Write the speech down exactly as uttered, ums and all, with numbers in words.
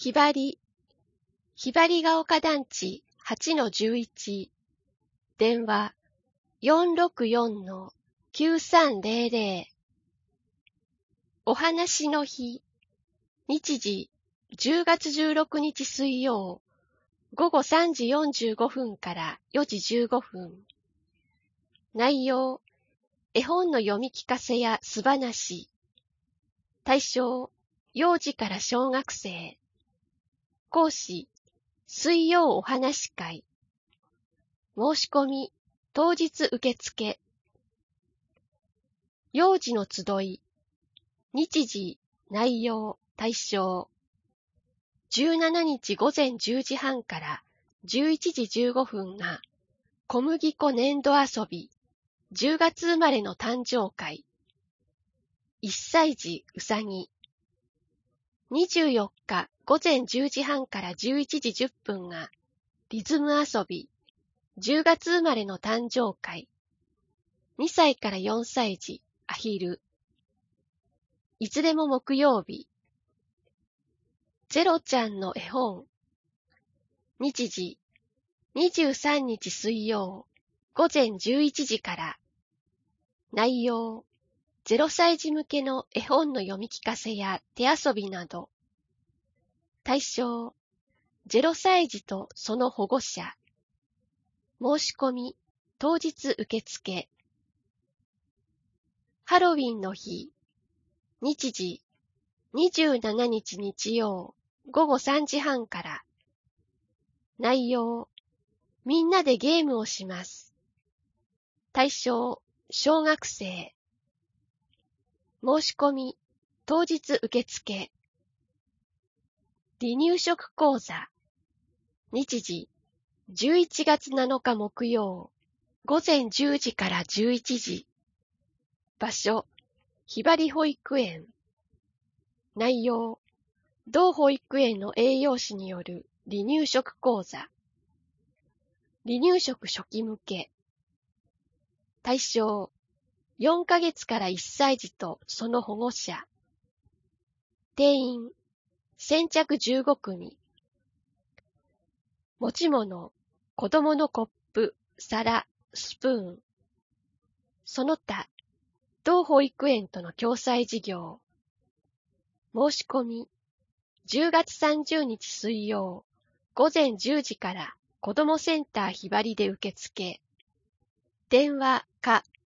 ひばり、ひばりが丘団地 はちのじゅういち、電話 よんろくよんのきゅうさんぜろぜろ。お話の日、日時じゅうがつじゅうろくにち水曜、ごごさんじよんじゅうごふんからよじじゅうごふん。内容、絵本の読み聞かせや素話。対象、幼児から小学生。講師、水曜お話会。申し込み、当日受付。幼児の集い。日時、内容、対象。じゅうしちにちごぜんじゅうじはんからじゅういちじじゅうごふんが小麦粉粘土遊び、じゅうがつ生まれの誕生会。いっさい児うさぎ。にじゅうよっかごぜんじゅうじはんからじゅういちじじゅっぷんがリズム遊び、じゅうがつ生まれの誕生会。にさいからよんさい児アヒル。いずれも木曜日。ゼロちゃんの絵本。日時、にじゅうさんにち水曜、ごぜんじゅういちじから。内容、ゼロさい児向けの絵本の読み聞かせや手遊びなど。対象、ゼロさい児とその保護者。申し込み、当日受付。ハロウィンの日。日時、にじゅうしちにち日曜、ごごさんじはんから。内容、みんなでゲームをします。対象、小学生。申し込み、当日受付。離乳食講座。日時、じゅういちがつなのか木曜、ごぜんじゅうじからじゅういちじ。場所、ひばり保育園。内容、同保育園の栄養士による離乳食講座。離乳食初期向け。対象、よんかげつからいっさい児とその保護者。定員、先着じゅうごくみ。持ち物、子供のコップ、皿、スプーン。その他、同保育園との共済事業。申し込み、じゅうがつさんじゅうにち水曜、ごぜんじゅうじから子どもセンターひばりで受付。電話か